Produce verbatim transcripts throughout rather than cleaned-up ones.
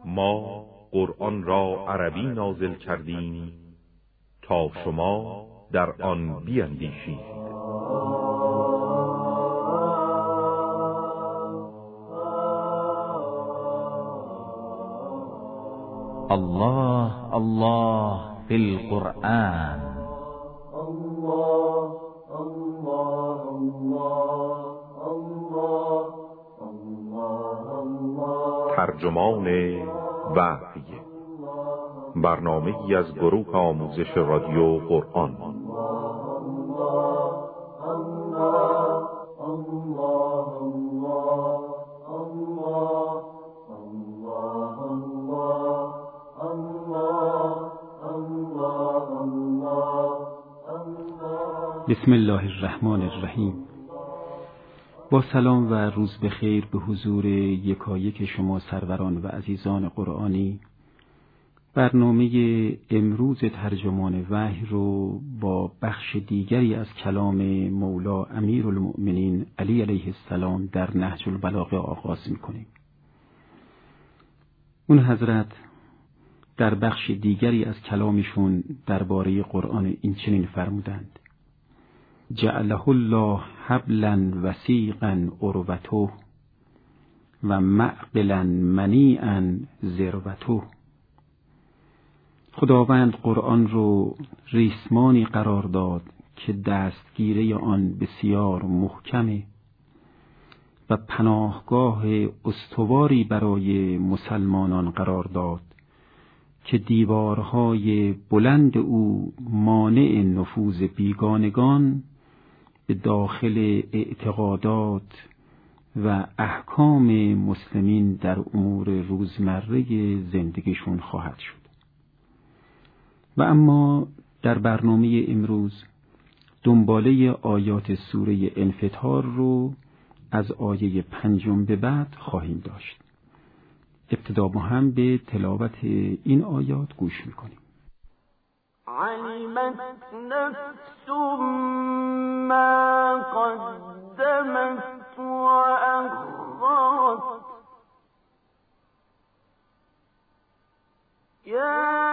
ما قرآن را عربی نازل کردیم تا شما در آن بیندیشید. الله الله فی القرآن. الله الله الله الله الله. ترجمان وحی، برنامه‌ای از گروه آموزش رادیو قرآن. بسم الله الرحمن الرحیم. با سلام و روز بخیر به حضور یکایک شما سروران و عزیزان قرآنی، برنامه امروز ترجمان وحی رو با بخش دیگری از کلام مولا امیرالمؤمنین علی علیه السلام در نهج البلاغه آغاز می‌کنیم. اون حضرت در بخش دیگری از کلامشون درباره قرآن این چنین فرمودند: جعله الله حبلا وثیقا عروته و معقلا منیعا ذروته. خداوند قرآن رو ریسمانی قرار داد که دستگیره آن بسیار محکمه و پناهگاه استواری برای مسلمانان قرار داد که دیوارهای بلند او مانع نفوذ بیگانگان به داخل اعتقادات و احکام مسلمین در امور روزمره زندگیشون خواهد شد. و اما در برنامه امروز دنباله آیات سوره انفطار رو از آیه پنجم به بعد خواهیم داشت. ابتدا با هم به تلاوت این آیات گوش میکنیم. علمت نفس ما قدمت و اخرت یا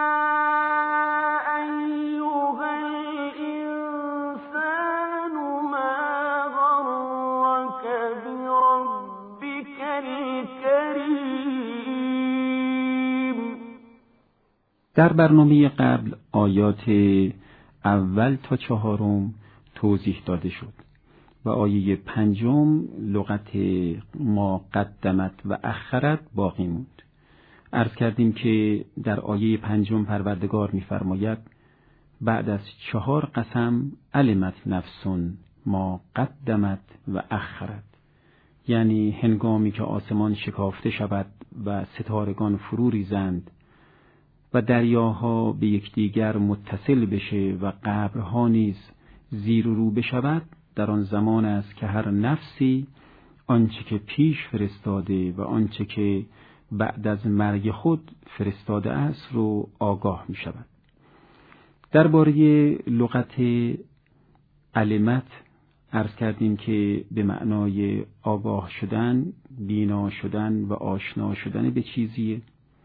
در برنامه قبل آیات اول تا چهارم توضیح داده شد و آیه پنجم لغت ما قدمت و اخرت باقی موند. عرض کردیم که در آیه پنجم پروردگار می‌فرماید بعد از چهار قسم علمت نفسون ما قدمت و اخرت، یعنی هنگامی که آسمان شکافته شود و ستارگان فرو ریزند و دریاها به یکدیگر متصل بشه و قبرها نیز زیر و رو بشود، در آن زمان است که هر نفسی آنچه که پیش فرستاده و آنچه که بعد از مرگ خود فرستاده است رو آگاه می شود. درباره لغت علمت عرض کردیم که به معنای آگاه شدن، بینا شدن و آشنا شدن به چیزیه.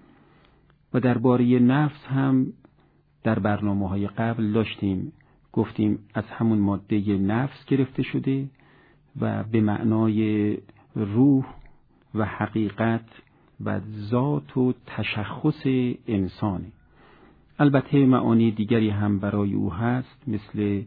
و درباره نفس هم در برنامه‌های قبل داشتیم، گفتیم از همون ماده نفس گرفته شده و به معنای روح و حقیقت و ذات و تشخص انسانی. البته معانی دیگری هم برای او هست، مثل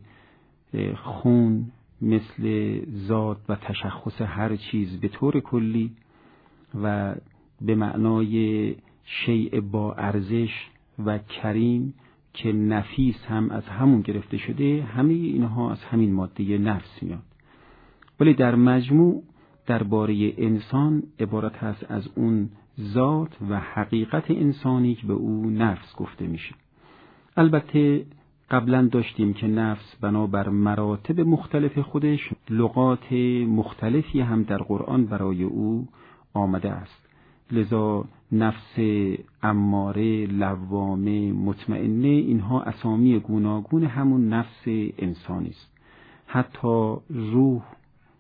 خون، مثل ذات و تشخص هر چیز به طور کلی و به معنای شیء با ارزش و کریم که نفیس هم از همون گرفته شده. همه اینها از همین ماده نفس میاد، ولی در مجموع درباره انسان عبارت هست از اون ذات و حقیقت انسانی که به او نفس گفته میشه. البته قبلا داشتیم که نفس بنابر مراتب مختلف خودش لغات مختلفی هم در قرآن برای او آمده است. لذا نفس اماره، لوامه، مطمئنه، اینها اسامی گوناگون همون نفس انسانی است. حتی روح،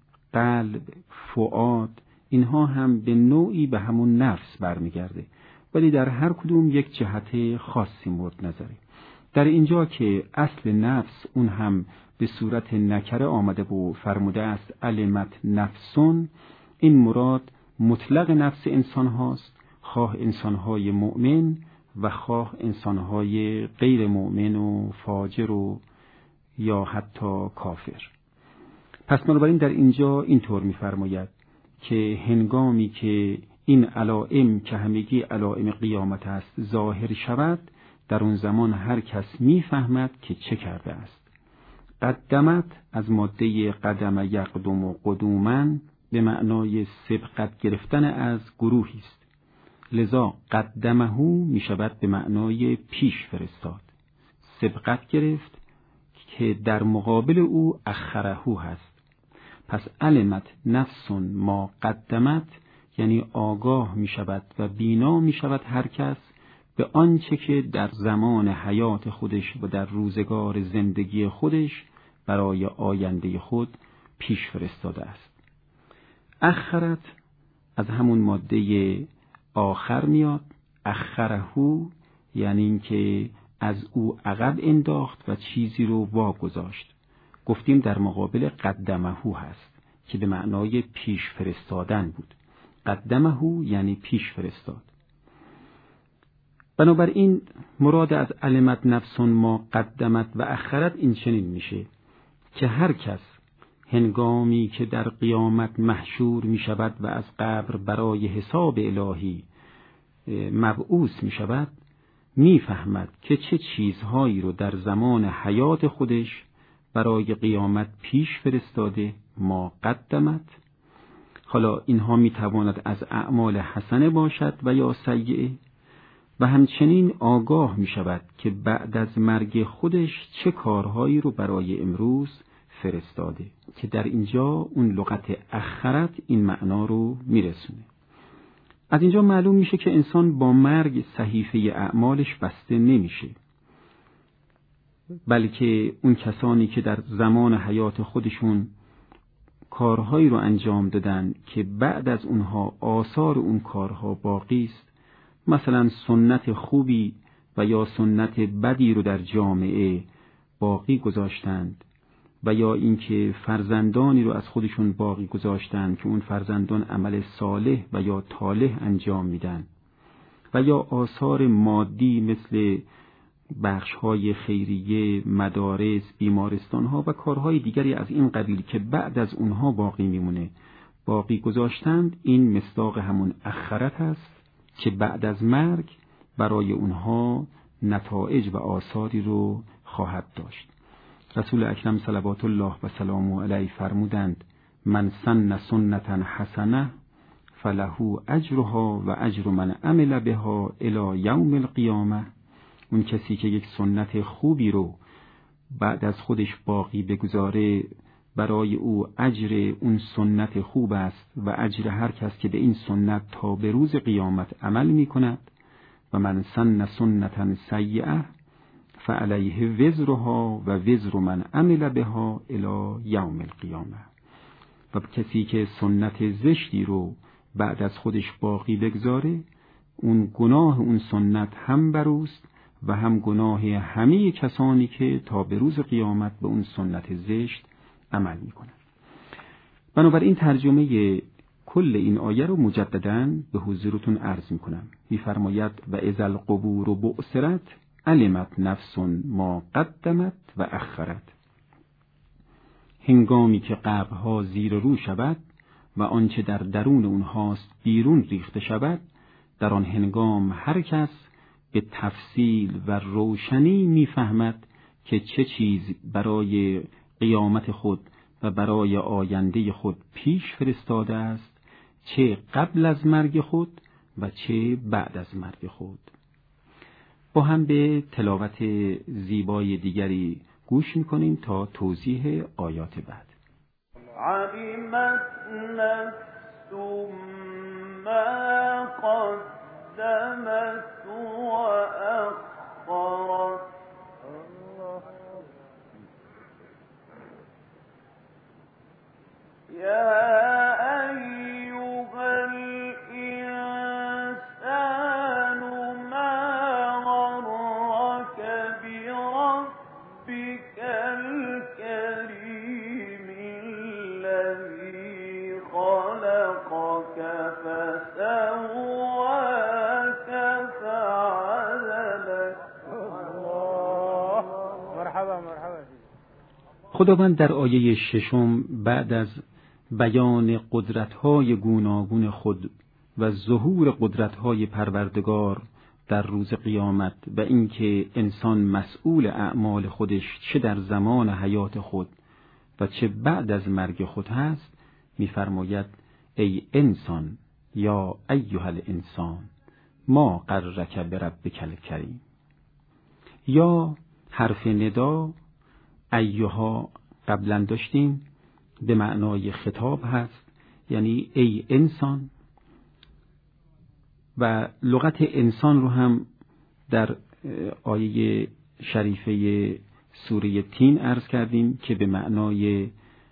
قلب، فؤاد، اینها هم به نوعی به همون نفس برمیگرده. ولی در هر کدوم یک جهت خاصی مورد نظره. در اینجا که اصل نفس اون هم به صورت نکره آمده و فرموده است علمت نفسون، این مراد مطلق نفس انسان هاست، خواه انسان های مؤمن و خواه انسان های غیر مؤمن و فاجر و یا حتی کافر. پس بنابراین در اینجا اینطور می‌فرماید که هنگامی که این علائم که همگی علائم قیامت است ظاهر شود، در اون زمان هر کس می‌فهمد که چه کرده است. قدمت از ماده قدم یقدم و قدومن به معنای سبقت گرفتن از گروهی است، لذا قدمهو می شود به معنای پیش فرستاد. سبقت گرفت که در مقابل او اخرهو هست. پس علمت نفسون ما قدمت یعنی آگاه می شود و بینا می شود هر کس به آنچه که در زمان حیات خودش و در روزگار زندگی خودش برای آینده خود پیش فرستاده است. اخرت از همون ماده آخر میاد، اخرهو یعنی این که از او عقب انداخت و چیزی رو واگذاشت. گفتیم در مقابل قدمهو هست که به معنای پیش فرستادن بود. قدمهو یعنی پیش فرستاد. بنابراین مراد از علمت نفسون ما قدمت و اخرت این چنین میشه که هر کس هنگامی که در قیامت محشور می شود و از قبر برای حساب الهی مبعوث می شود، می فهمد که چه چیزهایی رو در زمان حیات خودش برای قیامت پیش فرستاده ما قدمت. حالا اینها می تواند از اعمال حسنه باشد و یا سیئه، و همچنین آگاه می شود که بعد از مرگ خودش چه کارهایی رو برای امروز فرستاده، که در اینجا اون لغت اخرت این معنا رو میرسونه. از اینجا معلوم میشه که انسان با مرگ صحیفه اعمالش بسته نمیشه، بلکه اون کسانی که در زمان حیات خودشون کارهایی رو انجام دادن که بعد از اونها آثار اون کارها باقی است، مثلا سنت خوبی و یا سنت بدی رو در جامعه باقی گذاشتند و یا اینکه فرزندانی رو از خودشون باقی گذاشتند که اون فرزندان عمل صالح و یا طالح انجام میدن، و یا آثار مادی مثل بخش‌های خیریه، مدارس، بیمارستان‌ها و کارهای دیگری از این قبیل که بعد از اونها باقی میمونه باقی گذاشتند. این مصداق همون اخرت هست که بعد از مرگ برای اونها نتایج و آثاری رو خواهد داشت. رسول اکرم صلوات الله و سلامه علیه فرمودند من سن سنتا حسنه فله اجرها و اجر من عمل بها الی یوم القیامه. اون کسی که یک سنت خوبی رو بعد از خودش باقی بگذاره، برای او اجر اون سنت خوب است و اجر هر کس که به این سنت تا به روز قیامت عمل می کند. و من سن سنتا سیئه فعلیه وزرها و وزر من عمل بها الی یوم القیامه. و کسی که سنت زشتی رو بعد از خودش باقی بگذاره، اون گناه اون سنت هم بروست و هم گناه همه کسانی که تا به روز قیامت به اون سنت زشت عمل میکنن. بنابراین ترجمه کل این آیه رو مجدداً به حضورتون عرض میکنم. میفرماید و اذا القبور بعثرت علمت نفس ما قدمت و اخرت. هنگامی که قبرها زیر رو شود و آنچه در درون اونهاست بیرون ریخته شود، در آن هنگام هر کس به تفصیل و روشنی میفهمد که چه چیز برای قیامت خود و برای آینده خود پیش فرستاده است، چه قبل از مرگ خود و چه بعد از مرگ خود. با هم به تلاوت زیبای دیگری گوش میکنیم تا توضیح آیات بعد. علمت نفس ما قدمت و اخرت. یا ایها الانسان فسواك فعدلك. مرحبا مرحبا. خداوند در آیه ششم بعد از بیان قدرت‌های گوناگون خود و ظهور قدرت‌های پروردگار در روز قیامت و اینکه انسان مسئول اعمال خودش چه در زمان حیات خود و چه بعد از مرگ خود هست، می‌فرماید ای انسان یا ایها الانسان ما غرک بربک الکریم. یا حرف ندا ایها قبلا داشتیم به معنای خطاب هست، یعنی ای انسان، و لغت انسان رو هم در آیه شریفه سوره تین عرض کردیم که به معنای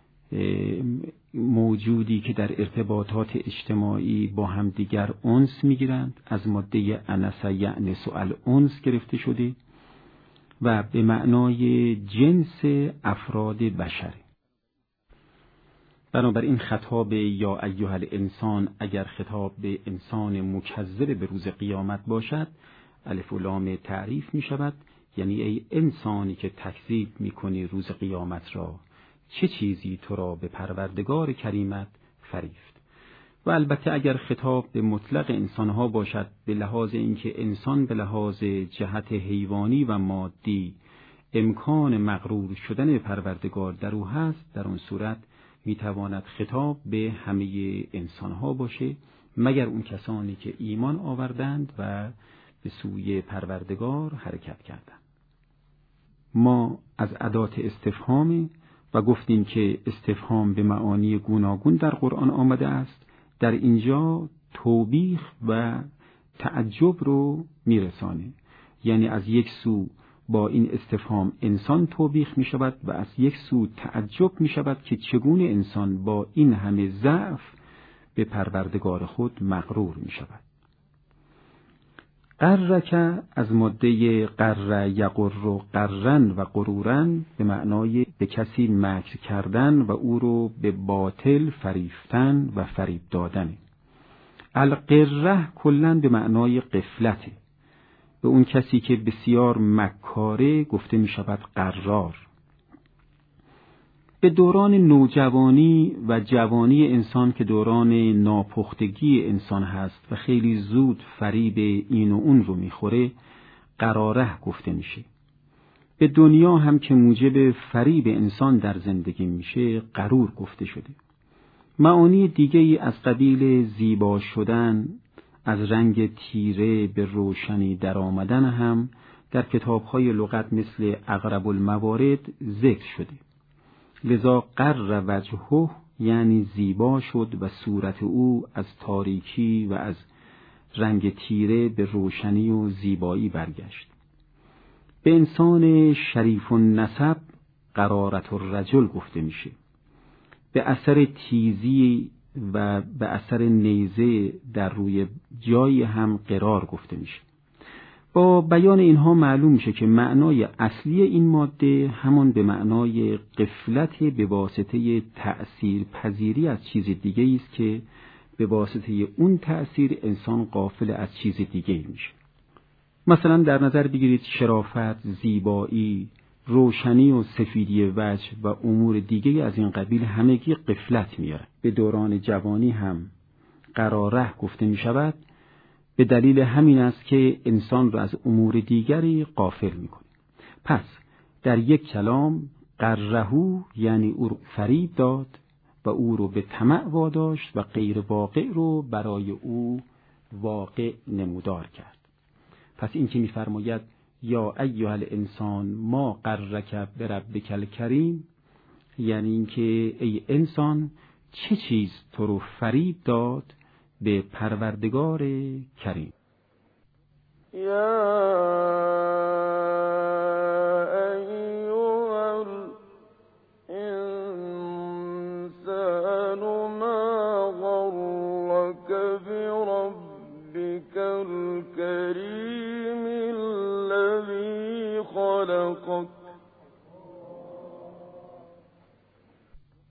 موجودی که در ارتباطات اجتماعی با هم دیگر انس میگیرند، از ماده انس یعنس الانس گرفته شده و به معنای جنس افراد بشر. بنابراین خطاب یا ایها الانسان اگر خطاب به انسان مکذب به روز قیامت باشد، الف و لام تعریف می شود، یعنی ای انسانی که تکذیب می کنی روز قیامت را، چه چیزی تو را به پروردگار کریمت فریفت. و البته اگر خطاب به مطلق انسانها باشد، به لحاظ اینکه انسان به لحاظ جهت حیوانی و مادی امکان مغرور شدن به پروردگار در او هست، در اون صورت میتواند خطاب به همه انسانها باشه، مگر اون کسانی که ایمان آوردند و به سوی پروردگار حرکت کردند. ما از ادات استفهام و گفتیم که استفهام به معانی گوناگون در قرآن آمده است. در اینجا توبیخ و تعجب رو میرسانه، یعنی از یک سو با این استفهام انسان توبیخ می شود و از یک سو تعجب می شود که چگونه انسان با این همه ضعف به پروردگار خود مغرور می شود. قرک از ماده قر یقر و قرن و قرورن به معنای به کسی مکر کردن و او رو به باطل فریفتن و فریب دادن. القره کلن به معنای غفلته. به اون کسی که بسیار مکاره گفته می شود قرار. به دوران نوجوانی و جوانی انسان که دوران ناپختگی انسان هست و خیلی زود فریب این و اون رو میخوره، قراره گفته میشه. به دنیا هم که موجب فریب انسان در زندگی میشه، غرور گفته شده. معانی دیگه‌ای از قبیل زیبا شدن، از رنگ تیره به روشنی در آمدن هم در کتاب‌های لغت مثل اقرب الموارد ذکر شده. لذا قر وجهه یعنی زیبا شد و صورت او از تاریکی و از رنگ تیره به روشنی و زیبایی برگشت. به انسان شریف النسب قرارت الرجل گفته میشه. به اثر تیزی و به اثر نیزه در روی جایی هم قرار گفته میشه. با بیان اینها معلوم میشه که معنای اصلی این ماده همون به معنای غفلت به واسطه تأثیر پذیری از چیز دیگه است که به واسطه اون تأثیر انسان غافل از چیز دیگه میشه. مثلا در نظر بگیرید شرافت، زیبایی، روشنی و سفیدی وجه و امور دیگه از این قبیل همگی غفلت میاره. به دوران جوانی هم قراره گفته می شود، به دلیل همین است که انسان را از امور دیگری غافل می کنه. پس در یک کلام قرهو یعنی او رو فریب داد و او رو به طمع واداشت و غیر واقع رو برای او واقع نمودار کرد. پس این که می فرماید یا ایها الانسان ما غرک بربک الکریم، یعنی اینکه ای انسان چه چیز تو رو فریب داد به پروردگار کریم. یا ایها الانسان ما غرک بربک الکریم الذی خلقک.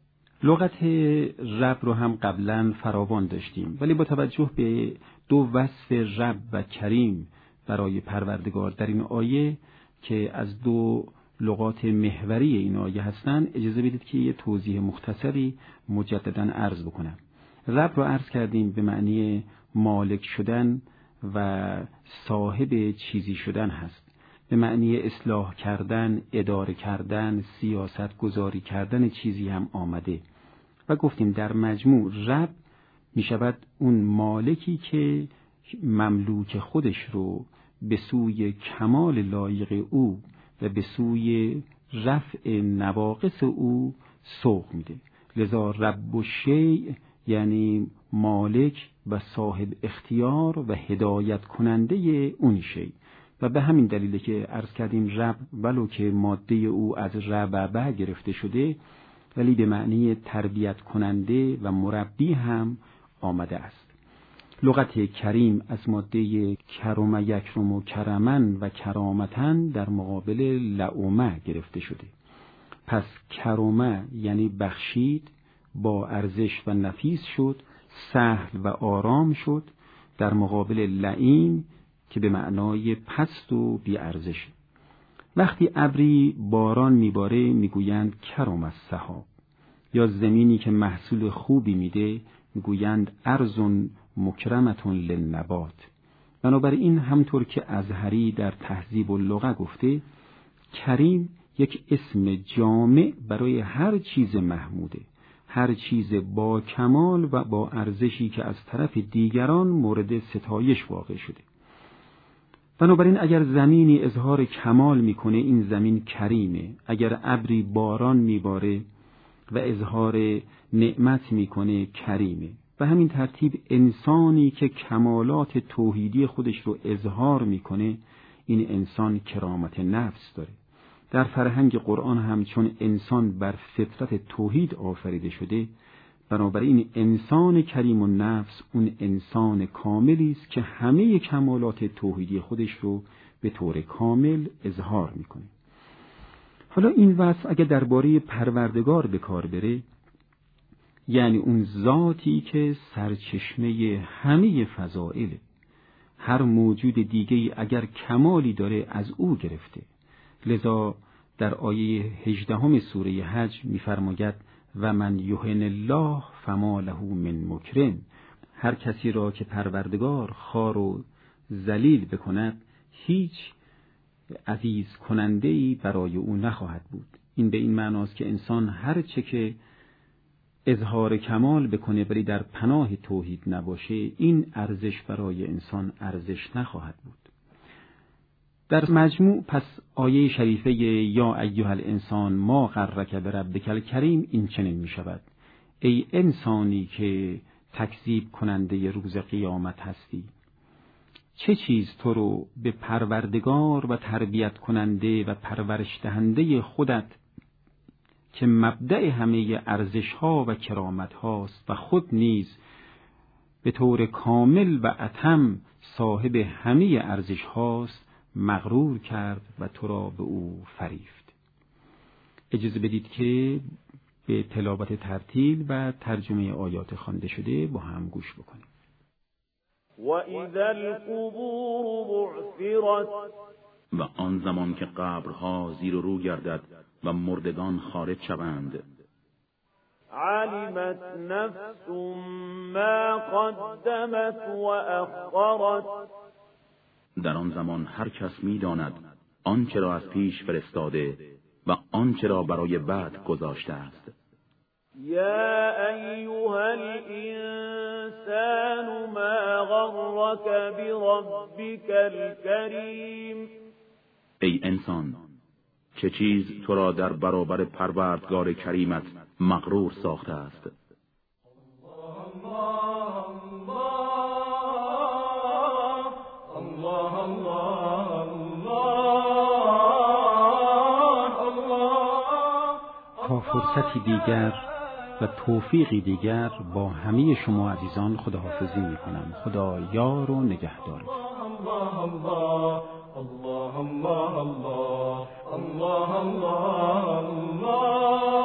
لغت رب رو هم قبلا فراوان داشتیم، ولی با توجه به دو وصف رب و کریم برای پروردگار در این آیه که از دو لغات محوری این آیه هستند، اجازه بدید که یه توضیح مختصری مجددا عرض بکنم. رب رو عرض کردیم به معنی مالک شدن و صاحب چیزی شدن هست، به معنی اصلاح کردن، اداره کردن، سیاست گذاری کردن چیزی هم آمده و گفتیم در مجموع رب می شود اون مالکی که مملوک خودش رو به سوی کمال لایق او و به سوی رفع نواقص او سوق میده. لذا رب الشیء یعنی مالک و صاحب اختیار و هدایت کننده اون شی، و به همین دلیله که عرض کردیم رب ولو که ماده او از رببه گرفته شده ولی به معنی تربیت کننده و مربی هم آمده است. لغت کریم از ماده کرم یکرم و کرمن و کرامتن در مقابل لعومه گرفته شده. پس کرمه یعنی بخشید، با ارزش و نفیس شد، سهل و آرام شد، در مقابل لعیم که به معنای پست و بی ارزش. وقتی ابری باران میباره میگویند کرم السحاب، یا زمینی که محصول خوبی میده میگویند ارض مکرمة للنبات. بنابراین همطور که ازهری در تهذیب اللغة گفته، کریم یک اسم جامع برای هر چیز محموده، هر چیز با کمال و با ارزشی که از طرف دیگران مورد ستایش واقع شده. بنابراین اگر زمینی اظهار کمال میکنه این زمین کریمه، اگر ابری باران میباره و اظهار نعمت میکنه کریمه. به همین ترتیب انسانی که کمالات توحیدی خودش رو اظهار میکنه این انسان کرامت نفس داره. در فرهنگ قرآن هم چون انسان بر فطرت توحید آفریده شده، بنابراین انسان کریم النفس اون انسان کاملی است که همه کمالات توحیدی خودش رو به طور کامل اظهار میکنه. حالا این وصف اگه درباره پروردگار به کار بره، یعنی اون ذاتی که سرچشمه همه فضائله، هر موجود دیگه اگر کمالی داره از او گرفته. لذا در آیه هجدهم سوره حج می‌فرماید و من یهن الله فما له من مکرم، هر کسی را که پروردگار خوار و ذلیل بکند هیچ عزیز کننده‌ای برای او نخواهد بود. این به این معناست که انسان هر چه که اظهار کمال بکنه ولی در پناه توحید نباشه، این ارزش برای انسان ارزش نخواهد بود. در مجموع پس آیه شریفه یا ایها الانسان ما غرک بربک الکریم این چنین می شود: ای انسانی که تکذیب کننده روز قیامت هستی، چه چیز تو رو به پروردگار و تربیت کننده و پرورش دهنده خودت که مبدأ همه ارزش ها و کرامت هاست و خود نیز به طور کامل و اتم صاحب همه ارزش هاست مغرور کرد و تو را به او فریفت. اجازه بدید که به تلاوت ترتیل و ترجمه آیات خوانده شده با هم گوش بکنیم. و اذا القبور بعثرت، و آن زمان که قبرها زیر و رو گردد و مردگان خارج شوند، علمت نفس ما قدمت و اخرت، در آن زمان هر کس می‌داند آنچه را از پیش فرستاده و آنچه را برای بعد گذاشته است. یا ایها الانسان ما غرک بربک الکریم، ای انسان، چه چیز تو را در برابر پروردگار کریمت مغرور ساخته است؟ تا فرصتی دیگر و توفیقی دیگر با همه شما عزیزان خداحافظی می کنم. خدا یار و نگهدار. الله الله الله الله الله الله الله الله